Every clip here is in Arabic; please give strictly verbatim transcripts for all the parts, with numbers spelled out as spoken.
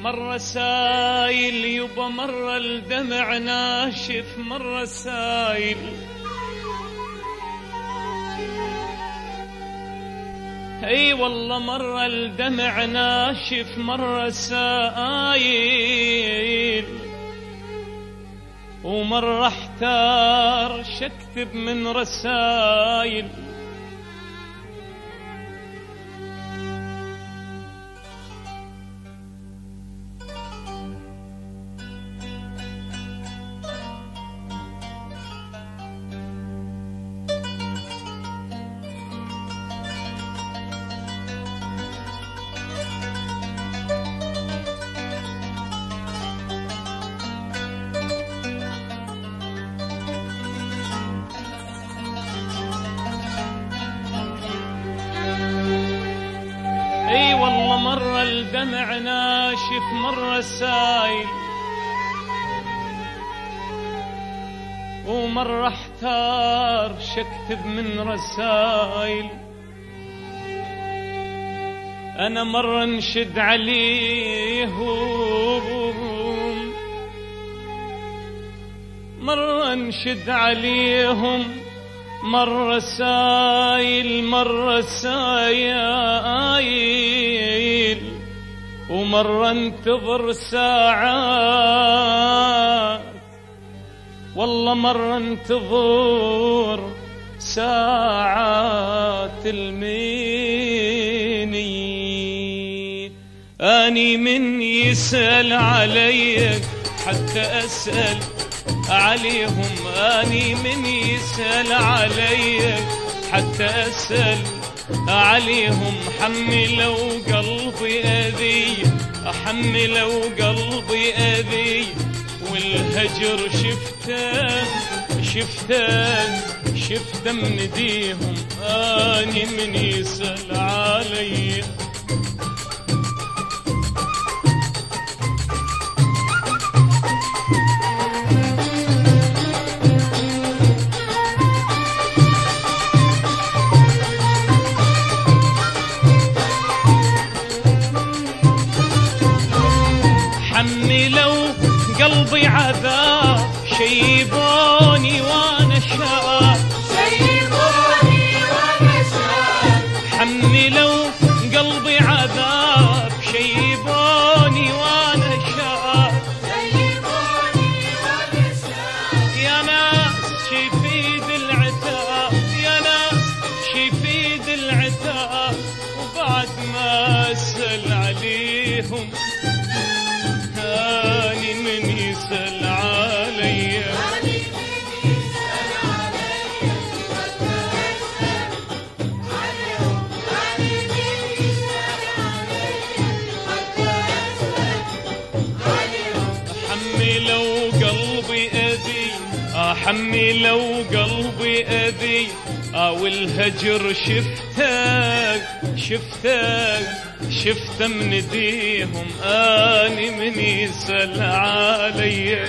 مرة سايل يبا مرة الدمع ناشف مرة سايل اي والله مرة الدمع ناشف مرة سايل ومرة احتار شكتب من رسايل اي والله مرة الدمع ناشف مرة سايل ومرة احتار شكتب من رسايل انا مرة انشد عليهم مرة انشد عليهم مرة سايل مرة سايل ومرة انتظر ساعات والله مرة انتظر ساعات الميني اني من يسأل علي حتى اسأل عليهم اني من يسأل علي حتى اسأل عليهم حملوا قلبي اذي حملوا قلبي اذي والهجر شفته شفته شفته من ديهم اني من يسأل علي حملوا قلبي عذاب شيبوني وانا شاب شيبوني وانا شاب حملوا قلبي عذاب شيبوني وانا شاب شيبوني وانا شاب يا ناس شيفيد العتاب يا ناس شيفيد العتاب وبعد ما اسأل عليهم اني من يسأل علي اني من يسأل علي حتى اسأل عليهم اني من يسأل علي حتى اسأل عليهم حملوا قلبي اذي اه حملوا قلبي اذي اه والهجر شفتك شفتك شفته من ديهم اني من يسأل علي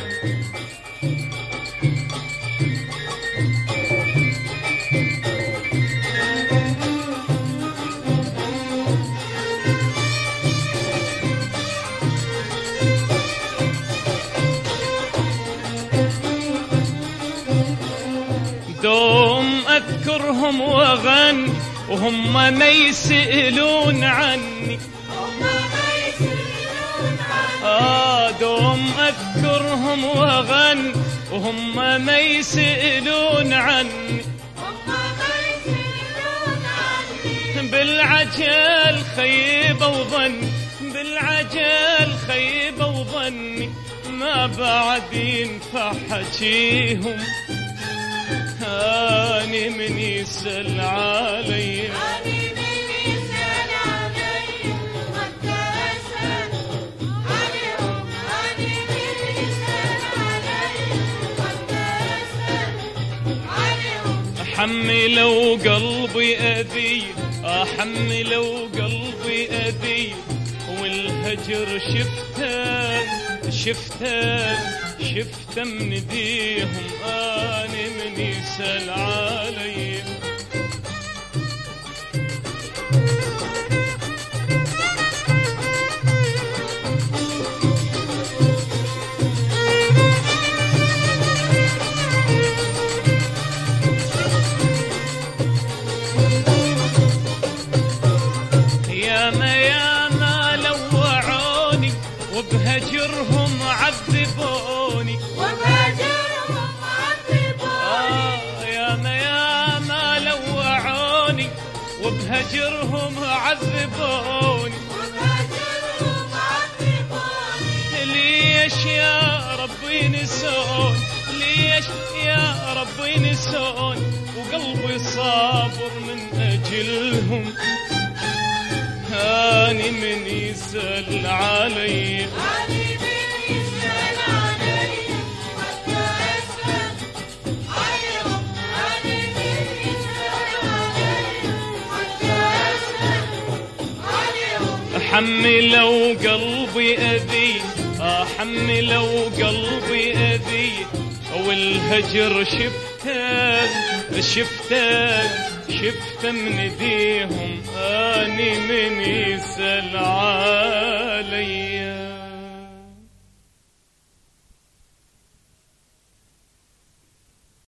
دوم اذكرهم واغني وهم ما يسألون عني هم ما يسألون عني آه دوم أذكرهم وأغني وهم ما يسألون عني هم ما يسألون عني بالعجل خيبة وظني بالعجل خيبة وظني ما بعد ينفع حكيهم اني من يسأل علي اني من يسأل علي حتى اسأل عليهم اني من يسأل علي حتى اسأل عليهم حملوا قلبي اذي اه حملوا قلبي اذي والهجر شفته شفته شفته من ديهم اني من يسأل علي ياما ياما لوعوني وبهجرهم عذبوني وبهجرهم عذبوني آه ياما ياما لوعوني وبهجرهم عذبوني وبهجرهم عذبوني ليش يا ربي نسون ليش يا ربي نسون وقلبي صابر من أجلهم هاني من يسأل علي علي من يسأل علي حتى أسأل عليهم علي من يسأل علي حتى أسأل عليهم حملوا قلبي أذي حملوا قلبي أذي والهجر شفته شفته شفته من ايديهم اني من يسأل علي